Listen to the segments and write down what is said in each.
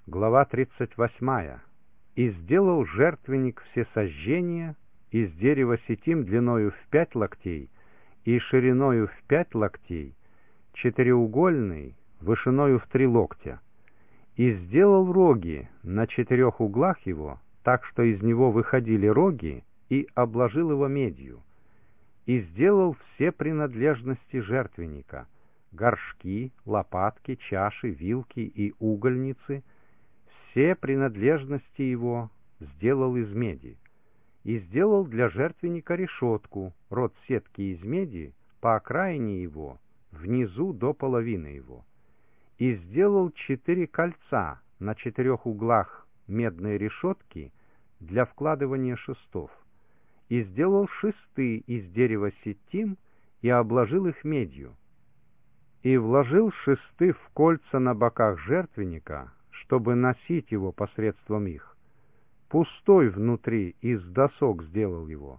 Глава 38. «И сделал жертвенник всесожжения из дерева ситим длиною в 5 локтей и шириною в 5 локтей, четыреугольный, вышиною в 3 локтя. И сделал роги на 4 углах его, так что из него выходили роги, и обложил его медью. И сделал все принадлежности жертвенника: горшки, лопатки, чаши, вилки и угольницы. Все принадлежности его сделал из меди. И сделал для жертвенника решетку, род сетки из меди, по окраине его, внизу до половины его. И сделал 4 кольца на 4 углах медной решетки для вкладывания шестов. И сделал шесты из дерева ситим и обложил их медью. И вложил шесты в кольца на боках жертвенника, чтобы носить его посредством их. Пустой внутри, из досок сделал его.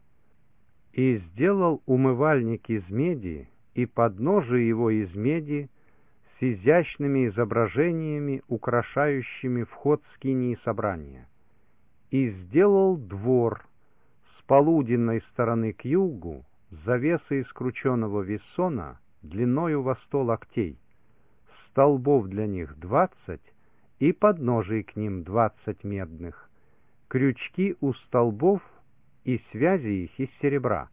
И сделал умывальник из меди, и подножие его из меди, с изящными изображениями, украшающими вход скинии собрания. И сделал двор с полуденной стороны к югу, завесы из крученого вессона длиною во 100 локтей, столбов для них 20, и подножий к ним 20 медных, крючки у столбов и связи их из серебра.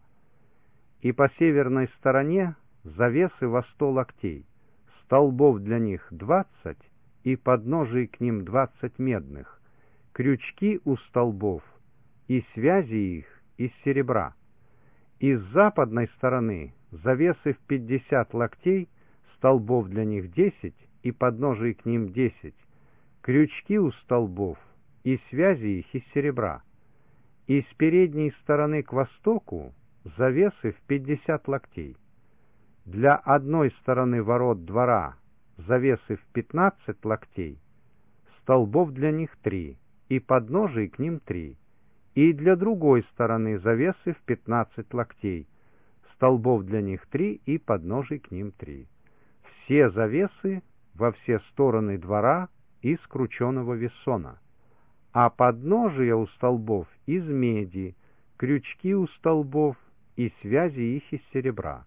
И по северной стороне завесы во 100 локтей, столбов для них 20, и подножий к ним 20 медных, крючки у столбов и связи их из серебра. И с западной стороны завесы в 50 локтей, столбов для них 10, и подножий к ним 10, крючки у столбов и связи их из серебра. И с передней стороны к востоку завесы в 50 локтей. Для одной стороны ворот двора завесы в 15 локтей, столбов для них 3, и подножий к ним 3. И для другой стороны завесы в 15 локтей, столбов для них 3, и подножий к ним 3. Все завесы во все стороны двора из крученого вессона, а подножия у столбов из меди, крючки у столбов и связи их из серебра.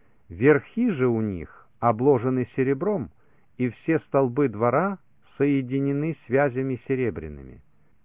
Верхи же у них обложены серебром, и все столбы двора соединены связями серебряными.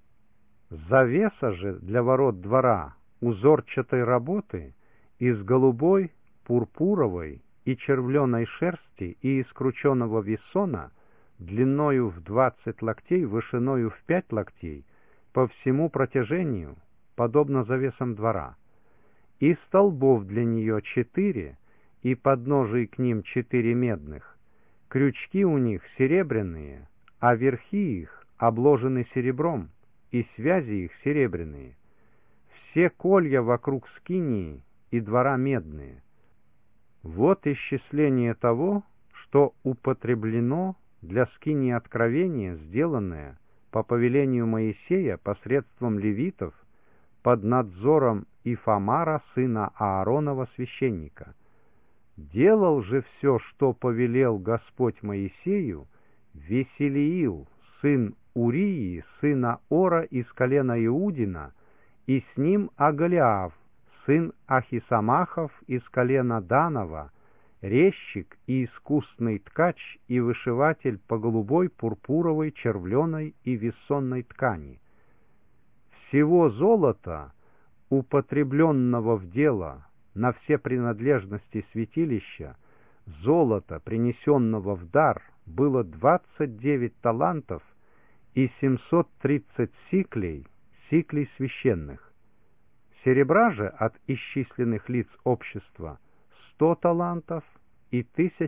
Завеса же для ворот двора узорчатой работы из голубой, пурпуровой и червленой шерсти и из крученого вессона длиною в 20 локтей, вышиною в 5 локтей, по всему протяжению, подобно завесам двора. И столбов для нее 4, и подножий к ним 4 медных, крючки у них серебряные, а верхи их обложены серебром, и связи их серебряные. Все колья вокруг скинии и двора медные. Вот исчисление того, что употреблено для скинии откровения, сделанное по повелению Моисея посредством левитов под надзором Ифамара, сына Ааронова, священника. Делал же все, что повелел Господь Моисею, Веселиил, сын Урии, сына Ора из колена Иудина, и с ним Агалиав, сын Ахисамахов из колена Данова, резчик и искусный ткач и вышиватель по голубой, пурпуровой, червленой и вессонной ткани. Всего золота, употребленного в дело на все принадлежности святилища, золота, принесенного в дар, было 29 талантов и 730 сиклей священных. Серебра же от исчисленных лиц общества 100 талантов и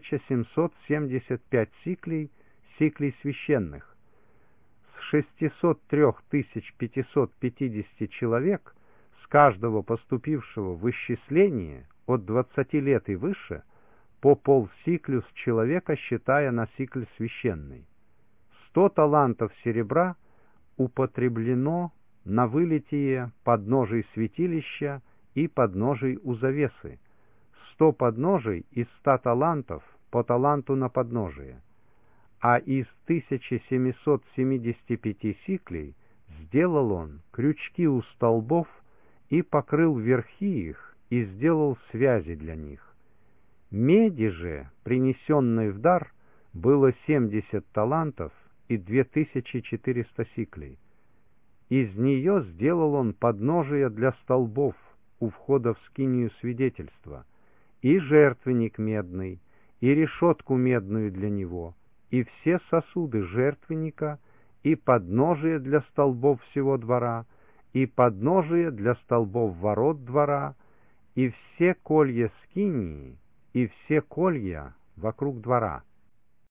1775 сиклей священных. С 603 550 человек, с каждого поступившего в исчисление от 20 лет и выше, по полсиклю с человека, считая на сикль священный. 100 талантов серебра употреблено на вылитие подножий святилища и подножий у завесы, 100 подножий из 100 талантов по таланту на подножие. а из 1775 сиклей сделал он крючки у столбов и покрыл верхи их, и сделал связи для них. Меди же, принесенной в дар, было 70 талантов и 2400 сиклей. Из нее сделал он подножия для столбов у входа в скинию свидетельства, и жертвенник медный, и решетку медную для него, и все сосуды жертвенника, и подножие для столбов всего двора, и подножие для столбов ворот двора, и все колья скинии, и все колья вокруг двора.